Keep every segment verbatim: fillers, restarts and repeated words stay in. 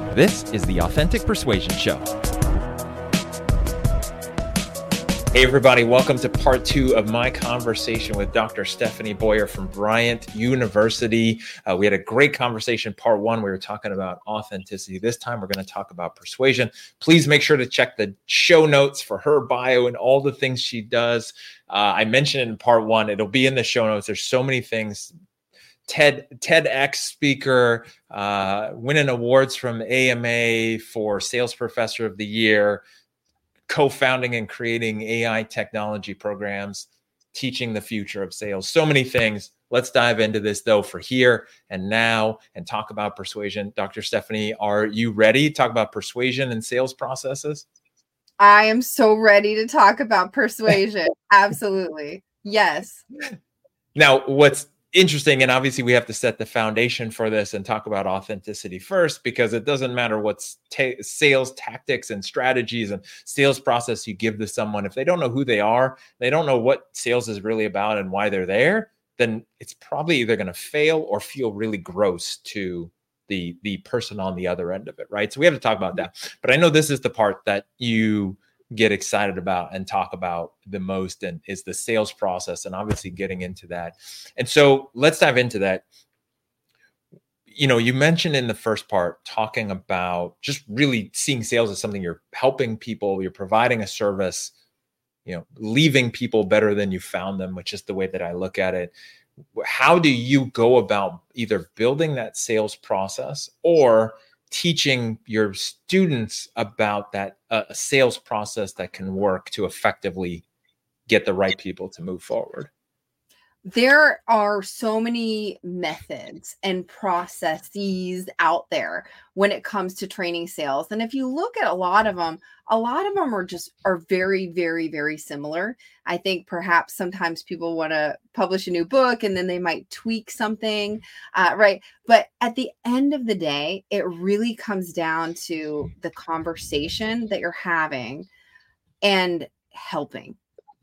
This is the Authentic Persuasion Show. Hey everybody, welcome to part two of my conversation with Doctor Stephanie Boyer from Bryant University. Uh, we had a great conversation. Part one, we were talking about authenticity. This time we're going to talk about persuasion. Please make sure to check the show notes for her bio and all the things she does. Uh, I mentioned it in part one. It'll be in the show notes. There's so many things. TED TEDx speaker, uh, winning awards from A M A for Sales Professor of the Year, co-founding and creating A I technology programs, teaching the future of sales. So many things. Let's dive into this though for here and now and talk about persuasion. Doctor Stephanie, are you ready to talk about persuasion and sales processes? I am so ready to talk about persuasion. Absolutely. Yes. Now, what's interesting, and obviously we have to set the foundation for this and talk about authenticity first, because it doesn't matter what ta- sales tactics and strategies and sales process you give to someone. If they don't know who they are, they don't know what sales is really about and why they're there, then it's probably either going to fail or feel really gross to the, the person on the other end of it, right? So we have to talk about that. But I know this is the part that you get excited about and talk about the most, and is the sales process, and obviously getting into that. And so let's dive into that. You know, you mentioned in the first part, talking about just really seeing sales as something you're helping people, you're providing a service, you know, leaving people better than you found them, which is the way that I look at it. How do you go about either building that sales process or teaching your students about that uh, a sales process that can work to effectively get the right people to move forward? There are so many methods and processes out there when it comes to training sales. And if you look at a lot of them, a lot of them are just are very, very, very similar. I think perhaps sometimes people want to publish a new book and then they might tweak something, uh, right? But at the end of the day, it really comes down to the conversation that you're having and helping.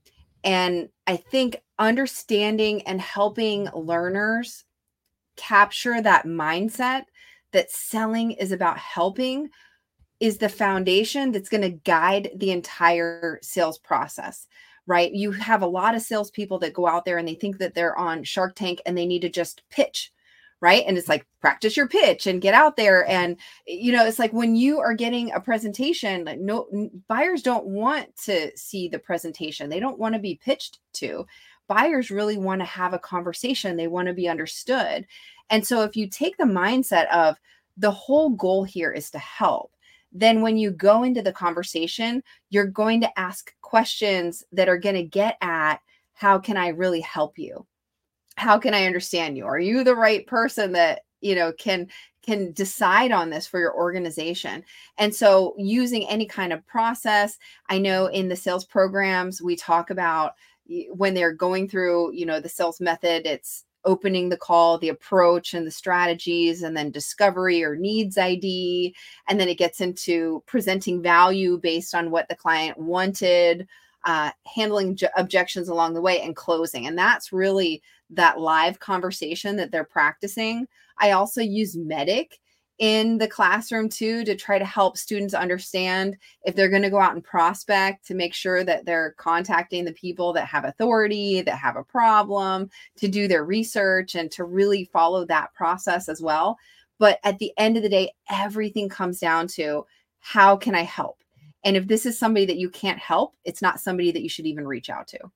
And I think understanding and helping learners capture that mindset that selling is about helping is the foundation that's going to guide the entire sales process, right? You have a lot of salespeople that go out there and they think that they're on Shark Tank and they need to just pitch, right? And it's like, practice your pitch and get out there. And, you know, it's like when you are getting a presentation, like no buyers don't want to see the presentation. They don't want to be pitched to. Buyers really want to have a conversation. They want to be understood. And so if you take the mindset of the whole goal here is to help, then when you go into the conversation, you're going to ask questions that are going to get at, how can I really help you? How can I understand you? Are you the right person that, you know, can can decide on this for your organization? And so using any kind of process, I know in the sales programs, we talk about when they're going through, you know, the sales method, it's opening the call, the approach and the strategies, and then discovery or needs I D. And then it gets into presenting value based on what the client wanted, uh, handling j- objections along the way, and closing. And that's really that live conversation that they're practicing. I also use MEDDIC in the classroom too, to try to help students understand if they're going to go out and prospect, to make sure that they're contacting the people that have authority, that have a problem, to do their research and to really follow that process as well. But at the end of the day, everything comes down to, how can I help? And if this is somebody that you can't help, it's not somebody that you should even reach out to.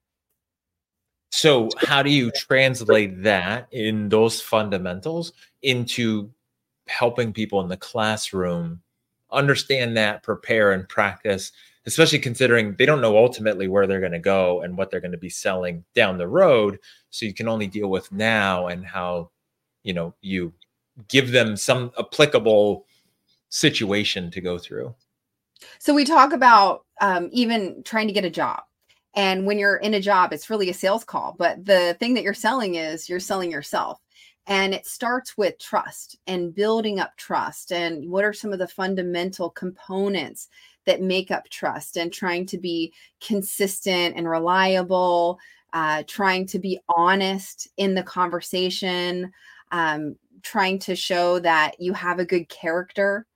So how do you translate that in those fundamentals into helping people in the classroom understand that, prepare and practice, especially considering they don't know ultimately where they're going to go and what they're going to be selling down the road. So you can only deal with now, and how, you know, you give them some applicable situation to go through. So we talk about um, even trying to get a job. And when you're in a job, it's really a sales call. But the thing that you're selling is you're selling yourself. And it starts with trust and building up trust. And what are some of the fundamental components that make up trust, and trying to be consistent and reliable, uh, trying to be honest in the conversation, um, trying to show that you have a good character.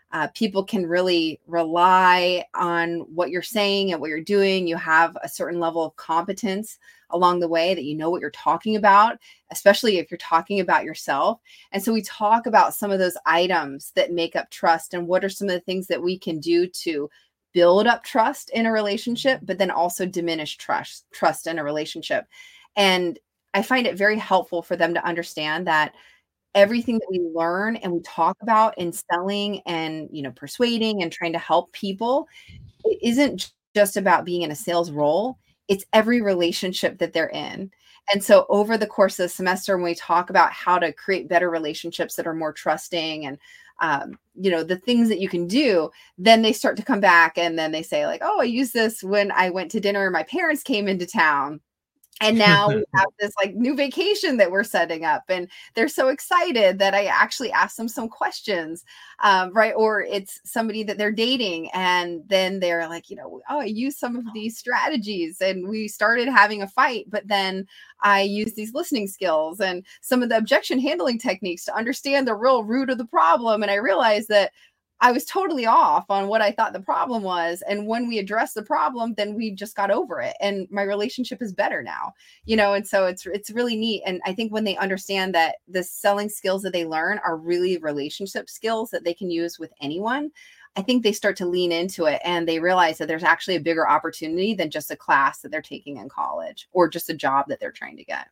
Uh, people can really rely on what you're saying and what you're doing. You have a certain level of competence along the way, that you know what you're talking about, especially if you're talking about yourself. And so we talk about some of those items that make up trust, and what are some of the things that we can do to build up trust in a relationship, but then also diminish trust, trust in a relationship. And I find it very helpful for them to understand that everything that we learn and we talk about in selling and, you know, persuading and trying to help people, it isn't just about being in a sales role. It's every relationship that they're in. And so over the course of the semester, when we talk about how to create better relationships that are more trusting and, um, you know, the things that you can do, then they start to come back and then they say like, oh, I used this when I went to dinner, my parents came into town. And now we have this like new vacation that we're setting up, and they're so excited that I actually asked them some questions, um, right? Or it's somebody that they're dating, and then they're like, you know, oh, I used some of these strategies, and we started having a fight, but then I used these listening skills and some of the objection handling techniques to understand the real root of the problem. And I realized that I was totally off on what I thought the problem was. And when we addressed the problem, then we just got over it. And my relationship is better now, you know? And so it's, it's really neat. And I think when they understand that the selling skills that they learn are really relationship skills that they can use with anyone, I think they start to lean into it, and they realize that there's actually a bigger opportunity than just a class that they're taking in college or just a job that they're trying to get.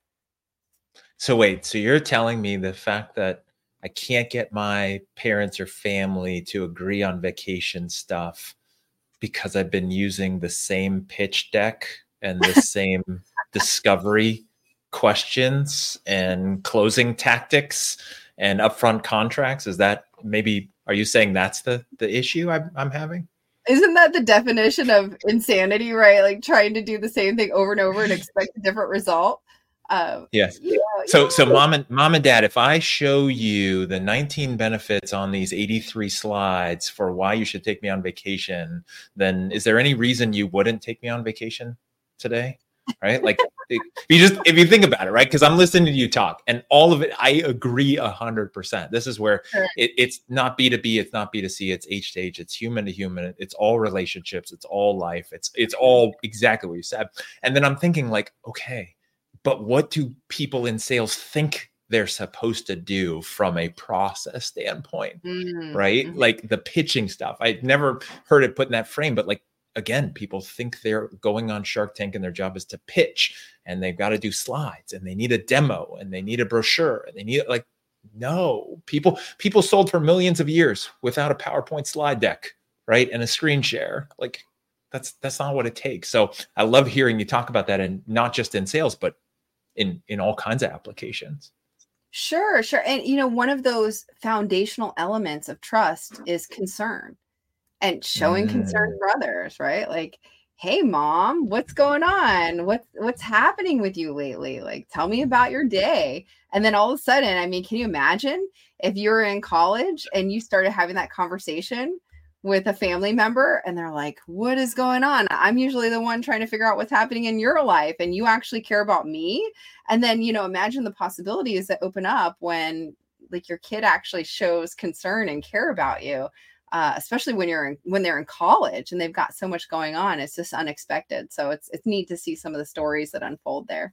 So wait, so you're telling me the fact that I can't get my parents or family to agree on vacation stuff because I've been using the same pitch deck and the same discovery questions and closing tactics and upfront contracts? Is that maybe, are you saying that's the, the issue I'm, I'm having? Isn't that the definition of insanity, right? Like trying to do the same thing over and over and expect a different result. Um, yes. Yeah, so, yeah. so mom and mom and dad, if I show you the nineteen benefits on these eighty-three slides for why you should take me on vacation, then is there any reason you wouldn't take me on vacation today? Right? Like if you just, if you think about it, right? Because I'm listening to you talk, and all of it, I agree a hundred percent. This is where Sure. it, it's not B two B, it's not B two C, it's H to H, it's human to human, it's all relationships, it's all life, it's it's all exactly what you said. And then I'm thinking like, okay, but what do people in sales think they're supposed to do from a process standpoint, Mm-hmm. right? Like the pitching stuff. I've never heard it put in that frame, but like, again, people think they're going on Shark Tank and their job is to pitch, and they've got to do slides, and they need a demo, and they need a brochure, and they need like, no, people, people sold for millions of years without a PowerPoint slide deck, right? And a screen share. Like that's, that's not what it takes. So I love hearing you talk about that, and not just in sales, but in, in all kinds of applications. Sure, sure. And, you know, one of those foundational elements of trust is concern, and showing mm. concern for others, right? Like, hey, mom, what's going on? What's, what's happening with you lately? Like, tell me about your day. And then all of a sudden, I mean, can you imagine if you were in college and you started having that conversation with a family member, and they're like, what is going on? I'm usually the one trying to figure out what's happening in your life, and you actually care about me. And then, you know, imagine the possibilities that open up when like your kid actually shows concern and care about you, uh, especially when you're in, when they're in college and they've got so much going on. It's just unexpected. So it's, it's neat to see some of the stories that unfold there.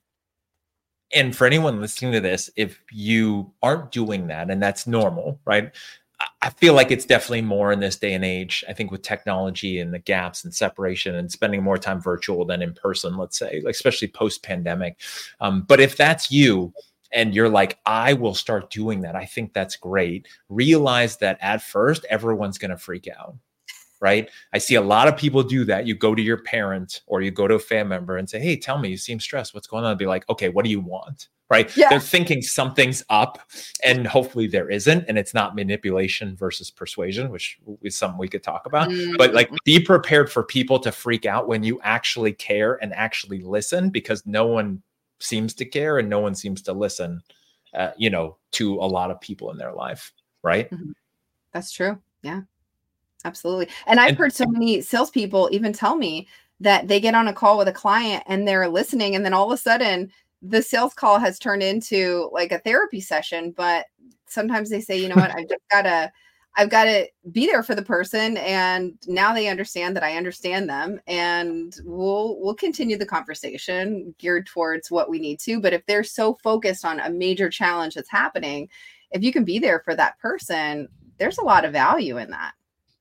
And for anyone listening to this, if you aren't doing that, and that's normal, right? I feel like it's definitely more in this day and age, I think, with technology and the gaps and separation and spending more time virtual than in person, let's say, like especially post-pandemic. Um, but if that's you and you're like, I will start doing that, I think that's great. Realize that at first, everyone's going to freak out, right? I see a lot of people do that. You go to your parent or you go to a family member and say, hey, tell me, you seem stressed. What's going on? I'd be like, okay, what do you want? Right? Yeah. They're thinking something's up, and hopefully there isn't. And it's not manipulation versus persuasion, which is something we could talk about. Mm-hmm. But like, be prepared for people to freak out when you actually care and actually listen, because no one seems to care and no one seems to listen, uh, you know, to a lot of people in their life. Right? Mm-hmm. That's true. Yeah, absolutely. And I've and, heard so many salespeople even tell me that they get on a call with a client and they're listening, and then all of a sudden the sales call has turned into like a therapy session. But sometimes they say, you know what, I've just got to, I've got to be there for the person, and now they understand that I understand them, and we'll we'll continue the conversation geared towards what we need to. But if they're so focused on a major challenge that's happening, if you can be there for that person, there's a lot of value in that.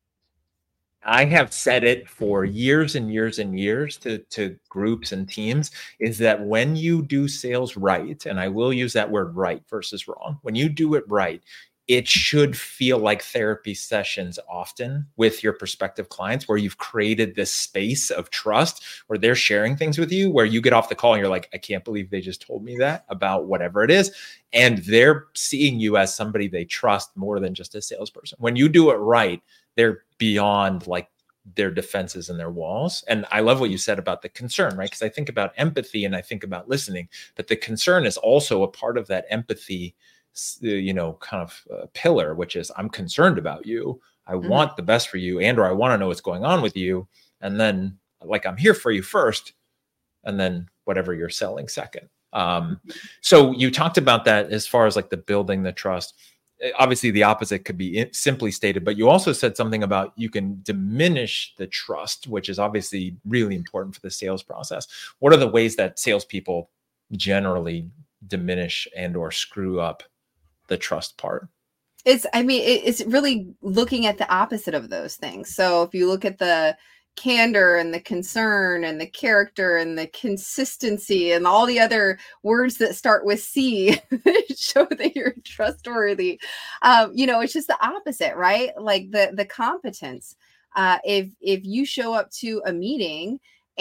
I have said it for years and years and years to, to groups and teams, is that when you do sales right, and I will use that word right versus wrong, when you do it right, it should feel like therapy sessions often with your prospective clients, where you've created this space of trust where they're sharing things with you, where you get off the call and you're like, I can't believe they just told me that about whatever it is. And they're seeing you as somebody they trust more than just a salesperson. When you do it right, they're beyond like their defenses and their walls. And I love what you said about the concern, right? Because I think about empathy and I think about listening, but the concern is also a part of that empathy, you know, kind of uh, pillar, which is I'm concerned about you. I mm-hmm. want the best for you, and or I want to know what's going on with you. And then like, I'm here for you first, and then whatever you're selling second. Um, so you talked about that as far as like the building the trust. Obviously the opposite could be simply stated, but you also said something about you can diminish the trust, which is obviously really important for the sales process. What are the ways that salespeople generally diminish and or screw up the trust part? It's, I mean, it's really looking at the opposite of those things. So if you look at the candor and the concern and the character and the consistency and all the other words that start with C show that you're trustworthy. Um, you know, it's just the opposite, right? Like the, the competence. Uh, if, if you show up to a meeting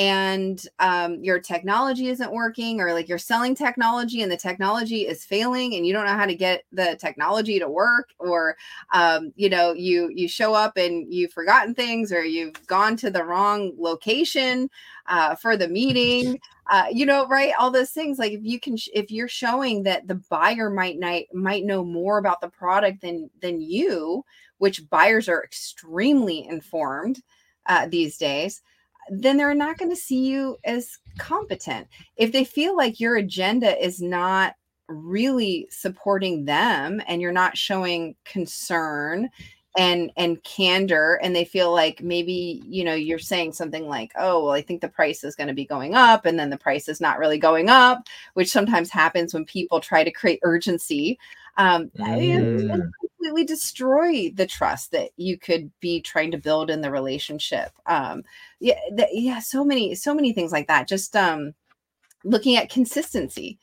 and um, your technology isn't working, or like you're selling technology and the technology is failing and you don't know how to get the technology to work, or, um, you know, you, you show up and you've forgotten things, or you've gone to the wrong location uh, for the meeting, uh, you know, right. All those things. Like if you can, sh- if you're showing that the buyer might not, might know more about the product than, than you, which buyers are extremely informed uh, these days, then they're not going to see you as competent. If they feel like your agenda is not really supporting them and you're not showing concern and and candor, and they feel like maybe, you know, you're saying something like, oh, well, I think the price is going to be going up, and then the price is not really going up, which sometimes happens when people try to create urgency. Um, mm. and, and completely destroy the trust that you could be trying to build in the relationship. Um, yeah, the, yeah, so many, so many things like that. Just um, looking at consistency,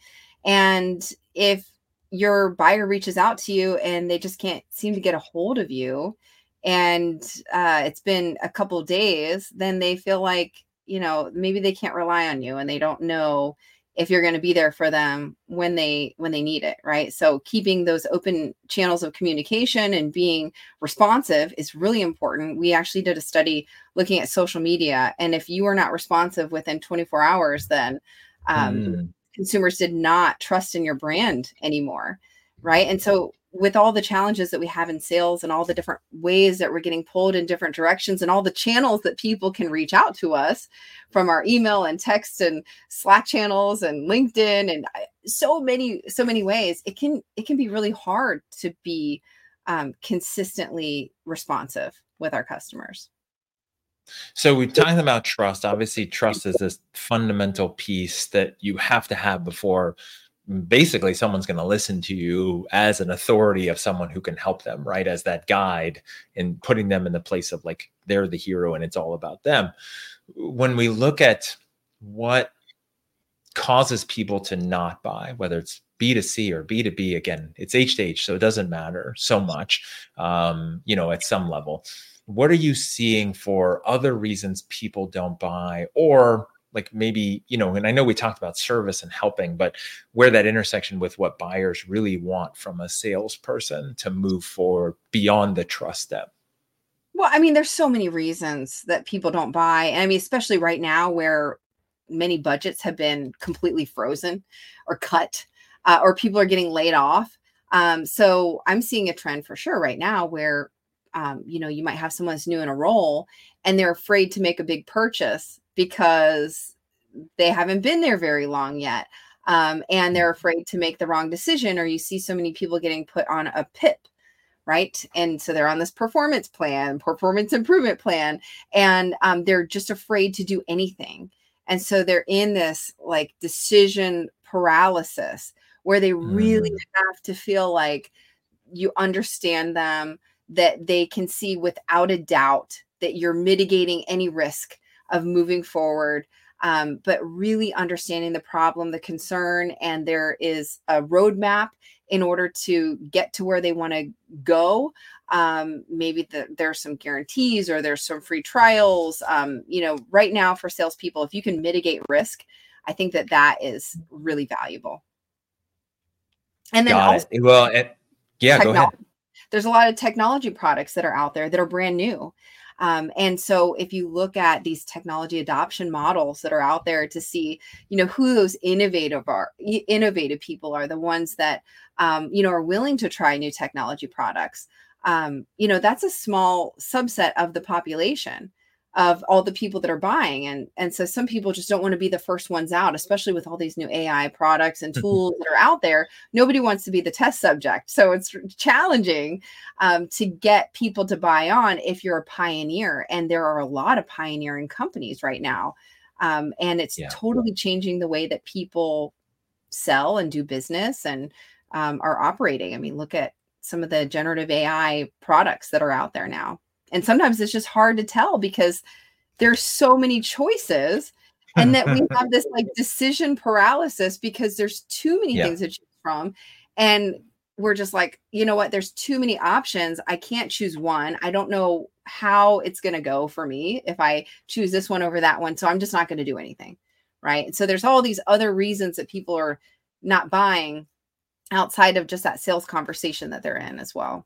and if your buyer reaches out to you and they just can't seem to get a hold of you, and uh, it's been a couple of days, then they feel like, you know, maybe they can't rely on you, and they don't know if you're going to be there for them when they, when they need it. Right. So keeping those open channels of communication and being responsive is really important. We actually did a study looking at social media, and if you are not responsive within twenty-four hours, then um, mm. consumers did not trust in your brand anymore. Right. And so with all the challenges that we have in sales and all the different ways that we're getting pulled in different directions and all the channels that people can reach out to us from our email and text and Slack channels and LinkedIn and so many, so many ways, it can, it can be really hard to be um, consistently responsive with our customers. So we've talked about trust. Obviously, trust is this fundamental piece that you have to have before basically someone's going to listen to you as an authority of someone who can help them, right? As that guide, and putting them in the place of like, they're the hero and it's all about them. When we look at what causes people to not buy, whether it's B to C or B to B, again, it's H to H, so it doesn't matter so much, um, you know, at some level. What are you seeing for other reasons people don't buy, or like maybe, you know, and I know we talked about service and helping, but where that intersection with what buyers really want from a salesperson to move forward beyond the trust step? Well, I mean, there's so many reasons that people don't buy. I mean, especially right now where many budgets have been completely frozen or cut, uh, or people are getting laid off. Um, so I'm seeing a trend for sure right now where, um, you know, you might have someone who's new in a role and they're afraid to make a big purchase because they haven't been there very long yet. Um, and they're afraid to make the wrong decision, or you see so many people getting put on a P I P, right? And so they're on this performance plan, performance improvement plan, and um, they're just afraid to do anything. And so they're in this like decision paralysis where they really Mm. have to feel like you understand them, that they can see without a doubt that you're mitigating any risk of moving forward, um, but really understanding the problem, the concern, and there is a roadmap in order to get to where they want to go. Um, maybe the, there's some guarantees or there's some free trials. Um, you know, right now for salespeople, if you can mitigate risk, I think that that is really valuable. And then Got also, it. Well, it, yeah, go ahead. technology. There's a lot of technology products that are out there that are brand new. Um, and so if you look at these technology adoption models that are out there to see, you know, who those innovative are, innovative people are, the ones that, um, you know, are willing to try new technology products. Um, you know, that's a small subset of the population of all the people that are buying. And, and so some people just don't want to be the first ones out, especially with all these new A I products and tools that are out there. Nobody wants to be the test subject. So it's challenging um, to get people to buy on if you're a pioneer. And there are a lot of pioneering companies right now. Um, and it's Yeah. totally changing the way that people sell and do business and um, are operating. I mean, look at some of the generative A I products that are out there now. And sometimes it's just hard to tell because there's so many choices, and that we have this like decision paralysis because there's too many Yeah. things to choose from. And we're just like, you know what, there's too many options. I can't choose one. I don't know how it's going to go for me if I choose this one over that one. So I'm just not going to do anything. Right. And so there's all these other reasons that people are not buying outside of just that sales conversation that they're in as well.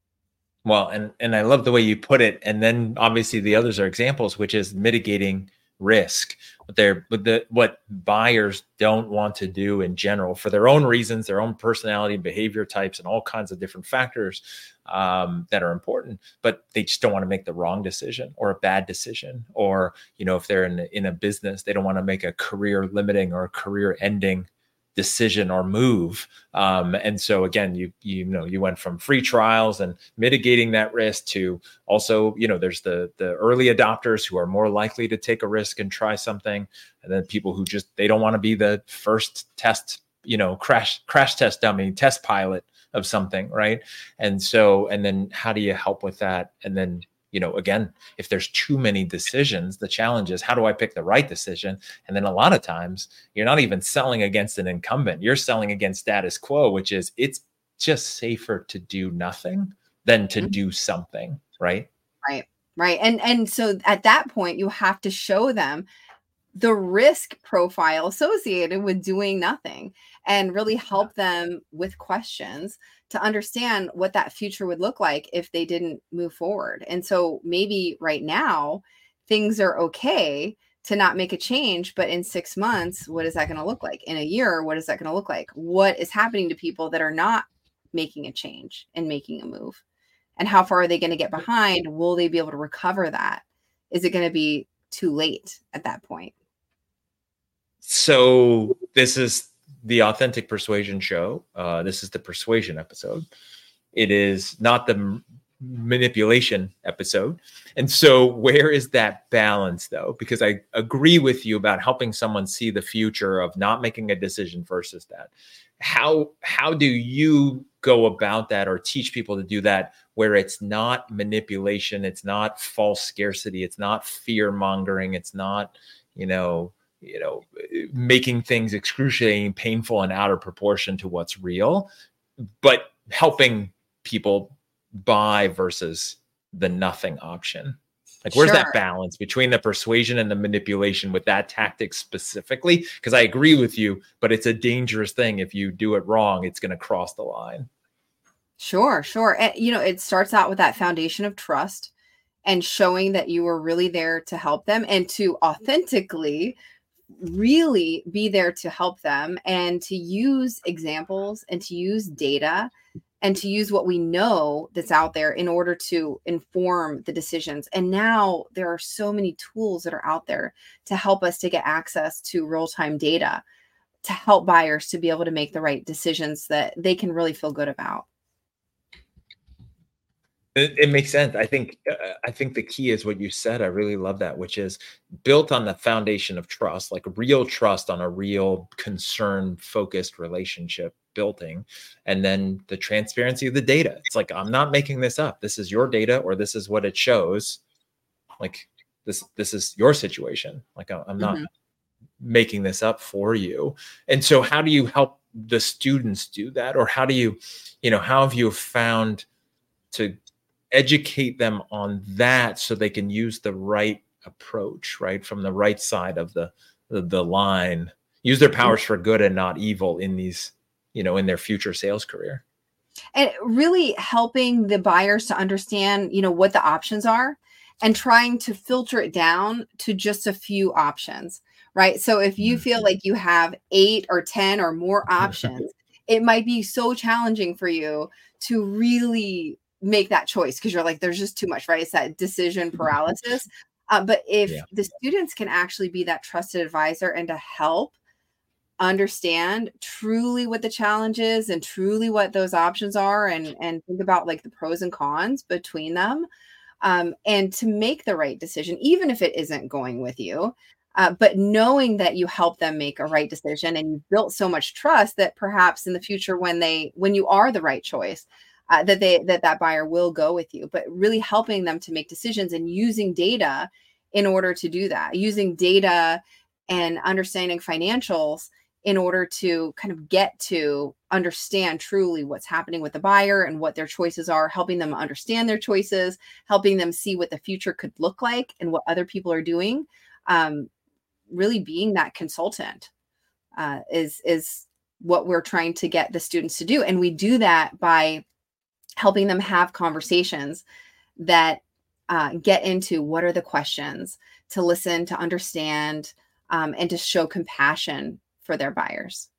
Well, and and I love the way you put it. And then obviously the others are examples, which is mitigating risk. What they're what the what buyers don't want to do in general for their own reasons, their own personality, behavior types, and all kinds of different factors um, that are important. But they just don't want to make the wrong decision or a bad decision. Or, you know, if they're in in a business, they don't want to make a career limiting or career ending decision or move. Um, and so again, you, you know, you went from free trials and mitigating that risk to also, you know, there's the, the early adopters who are more likely to take a risk and try something. And then people who just, they don't want to be the first test, you know, crash, crash test dummy, test pilot of something. Right. And so, and then how do you help with that? And then, you know, again, if there's too many decisions, the challenge is how do I pick the right decision? And then a lot of times you're not even selling against an incumbent. You're selling against status quo, which is it's just safer to do nothing than to mm-hmm. do something. Right. Right. Right. And, and so at that point, you have to show them the risk profile associated with doing nothing and really help them with questions to understand what that future would look like if they didn't move forward. And so maybe right now things are okay to not make a change, but in six months, what is that going to look like? In a year, what is that going to look like? What is happening to people that are not making a change and making a move? And how far are they going to get behind? Will they be able to recover that? Is it going to be too late at that point? So this is the Authentic Persuasion Show. Uh, this is the persuasion episode. It is not the m- manipulation episode. And so where is that balance, though? Because I agree with you about helping someone see the future of not making a decision versus that. How, how do you go about that or teach people to do that where it's not manipulation, it's not false scarcity, it's not fear mongering, it's not, you know, you know, making things excruciating, painful, and out of proportion to what's real, but helping people buy versus the nothing option? Like, where's Sure. that balance between the persuasion and the manipulation with that tactic specifically? Because I agree with you, but it's a dangerous thing. If you do it wrong, it's going to cross the line. Sure, sure. And, you know, it starts out with that foundation of trust and showing that you were really there to help them and to authentically really be there to help them and to use examples and to use data and to use what we know that's out there in order to inform the decisions. And now there are so many tools that are out there to help us to get access to real-time data to help buyers to be able to make the right decisions that they can really feel good about. It, it makes sense. I think uh, I think the key is what you said. I really love that, which is built on the foundation of trust, like real trust on a real concern focused relationship building, and then the transparency of the data. It's like, I'm not making this up. This is your data, or this is what it shows. Like this this is your situation. Like I'm not mm-hmm. making this up for you. And so how do you help the students do that? Or how do you, you know, how have you found to educate them on that so they can use the right approach, right? From the right side of the, the, the line, use their powers for good and not evil in these, you know, in their future sales career. And really helping the buyers to understand, you know, what the options are and trying to filter it down to just a few options, right? So if you feel like you have eight or ten or more options, it might be so challenging for you to really make that choice because you're like, there's just too much, right? It's that decision paralysis. Uh, but if yeah. the students can actually be that trusted advisor and to help understand truly what the challenge is and truly what those options are, and, and think about like the pros and cons between them, um, and to make the right decision, even if it isn't going with you. Uh, but knowing that you help them make a right decision and you've built so much trust that perhaps in the future, when they, when you are the right choice, uh, that they, that that buyer will go with you, but really helping them to make decisions and using data in order to do that, using data and understanding financials in order to kind of get to understand truly what's happening with the buyer and what their choices are, helping them understand their choices, helping them see what the future could look like and what other people are doing. Um, really being that consultant uh, is, is what we're trying to get the students to do. And we do that by helping them have conversations that uh, get into what are the questions, to listen, to understand, um, and to show compassion for their buyers.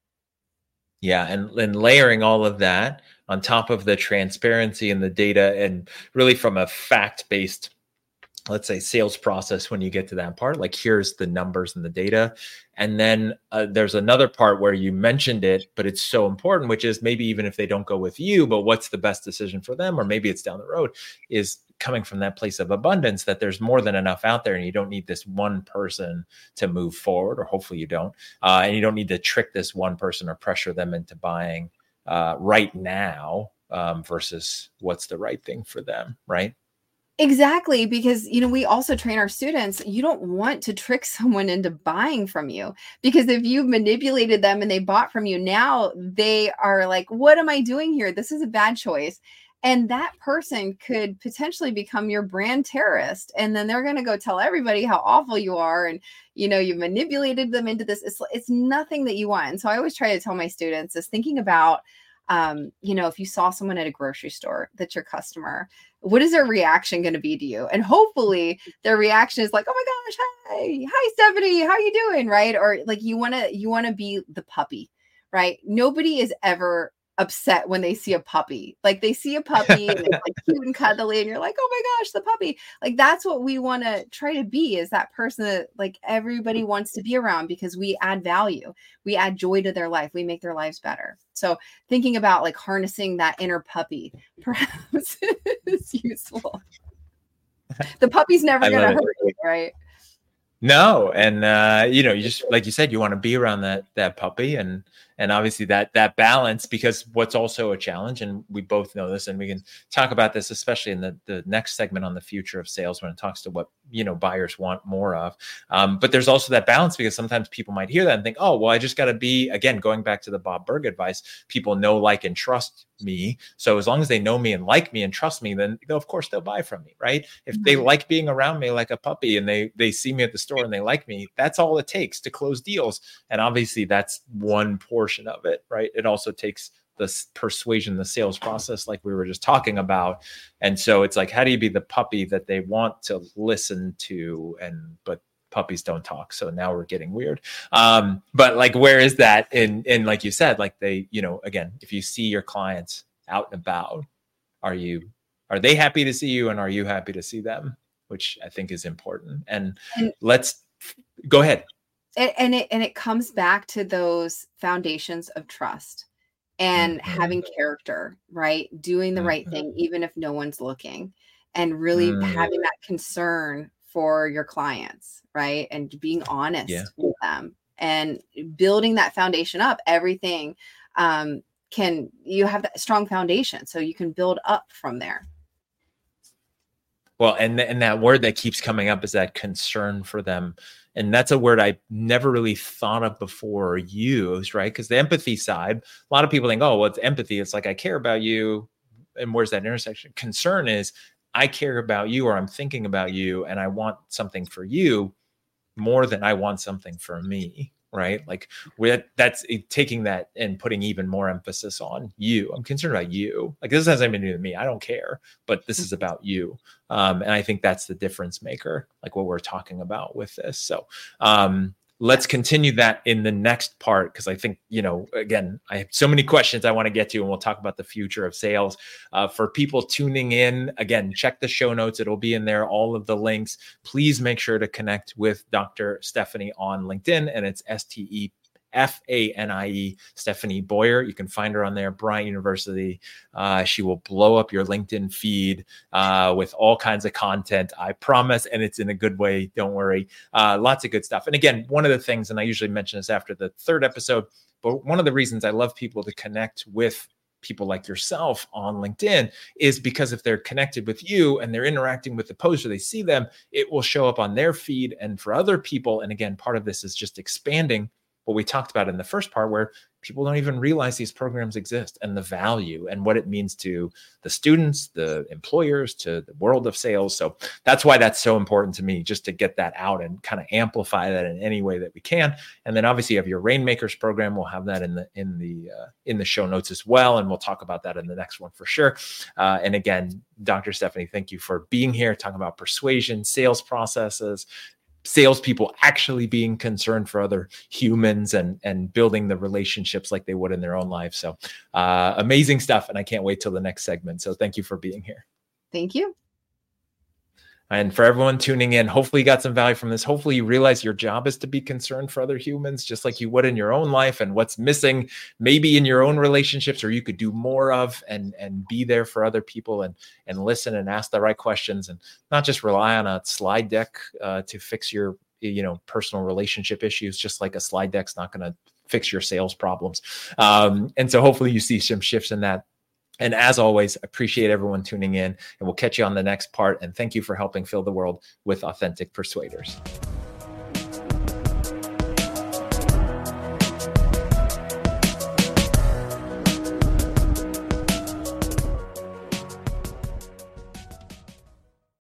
Yeah. And, and layering all of that on top of the transparency and the data, and really from a fact-based, let's say, sales process, when you get to that part, like here's the numbers and the data. And then uh, there's another part where you mentioned it, but it's so important, which is maybe even if they don't go with you, but what's the best decision for them? Or maybe it's down the road, is coming from that place of abundance, that there's more than enough out there and you don't need this one person to move forward, or hopefully you don't. Uh, and you don't need to trick this one person or pressure them into buying uh, right now um, versus what's the right thing for them, right? Exactly, because, you know, we also train our students, you don't want to trick someone into buying from you, because if you've manipulated them and they bought from you, now they are like, what am I doing here? This is a bad choice. And that person could potentially become your brand terrorist. And then they're going to go tell everybody how awful you are. And, you know, you've manipulated them into this. It's, it's nothing that you want. And so I always try to tell my students is thinking about, um, you know, if you saw someone at a grocery store that's your customer, what is their reaction going to be to you? And hopefully their reaction is like, oh my gosh, hi, hi, Stephanie, how you doing? Right. Or like, you want to, you want to be the puppy, right? Nobody is ever upset when they see a puppy. Like they see a puppy and it's like cute and cuddly and you're like, oh my gosh, the puppy. Like that's what we want to try to be, is that person that like everybody wants to be around, because we add value. We add joy to their life. We make their lives better. So thinking about like harnessing that inner puppy perhaps is useful. The puppy's never going to hurt you, right? No. And, uh, you know, you just, like you said, you want to be around that, that puppy, and, and obviously that, that balance, because what's also a challenge, and we both know this, and we can talk about this, especially in the, the next segment on the future of sales, when it talks to what, you know, buyers want more of. Um, but there's also that balance, because sometimes people might hear that and think, oh, well, I just got to be, again, going back to the Bob Burg advice, people know, like, and trust me. So as long as they know me and like me and trust me, then of course they'll buy from me, right? If mm-hmm. they like being around me like a puppy, and they, they see me at the store and they like me, that's all it takes to close deals. And obviously that's one portion of it, right? It also takes the persuasion, the sales process, like we were just talking about. And so it's like, how do you be the puppy that they want to listen to? And, but puppies don't talk. So now we're getting weird. Um, but like, where is that in, in, like you said, like they, you know, again, if you see your clients out and about, are you, are they happy to see you? And are you happy to see them? Which I think is important. And, and let's go ahead. And, and it, and it comes back to those foundations of trust. and Mm-hmm. having character, right? Doing the right Mm-hmm. thing, even if no one's looking, and really Mm. having that concern for your clients, right? And being honest Yeah. with them and building that foundation up, everything um, can, you have that strong foundation so you can build up from there. Well, and, and that word that keeps coming up is that concern for them. And that's a word I never really thought of before or used, right? Because the empathy side, a lot of people think, oh, well, it's empathy. It's like, I care about you. And where's that intersection? Concern is, I care about you, or I'm thinking about you, and I want something for you more than I want something for me, right? Like we're, that's taking that and putting even more emphasis on you. I'm concerned about you. Like this has anything to do with me. I don't care, but this is about you. Um, and I think that's the difference maker, like what we're talking about with this. So um, let's continue that in the next part, because I think, you know, again, I have so many questions I want to get to, and we'll talk about the future of sales. Uh, for people tuning in, again, check the show notes. It'll be in there, all of the links. Please make sure to connect with Doctor Stephanie on LinkedIn, and it's S T E F A N I E, Stephanie Boyer. You can find her on there, Bryant University. Uh, she will blow up your LinkedIn feed uh, with all kinds of content, I promise. And it's in a good way. Don't worry. Uh, lots of good stuff. And again, one of the things, and I usually mention this after the third episode, but one of the reasons I love people to connect with people like yourself on LinkedIn is because if they're connected with you and they're interacting with the post, or they see them, it will show up on their feed and for other people. And again, part of this is just expanding what we talked about in the first part, where people don't even realize these programs exist and the value and what it means to the students, the employers, to the world of sales. So that's why that's so important to me, just to get that out and kind of amplify that in any way that we can. And then obviously you have your Rainmakers program. We'll have that in the in the uh, in the show notes as well, and we'll talk about that in the next one for sure. Uh, and again, Doctor Stephanie, thank you for being here, talking about persuasion, sales processes, salespeople actually being concerned for other humans, and and building the relationships like they would in their own lives. So uh, amazing stuff. And I can't wait till the next segment. So thank you for being here. Thank you. And for everyone tuning in, hopefully you got some value from this. Hopefully you realize your job is to be concerned for other humans, just like you would in your own life, and what's missing maybe in your own relationships, or you could do more of, and, and be there for other people, and, and listen and ask the right questions, and not just rely on a slide deck uh, to fix your, you know, personal relationship issues, just like a slide deck's not going to fix your sales problems. Um, and so hopefully you see some shifts in that. And as always, appreciate everyone tuning in, and we'll catch you on the next part. And thank you for helping fill the world with authentic persuaders.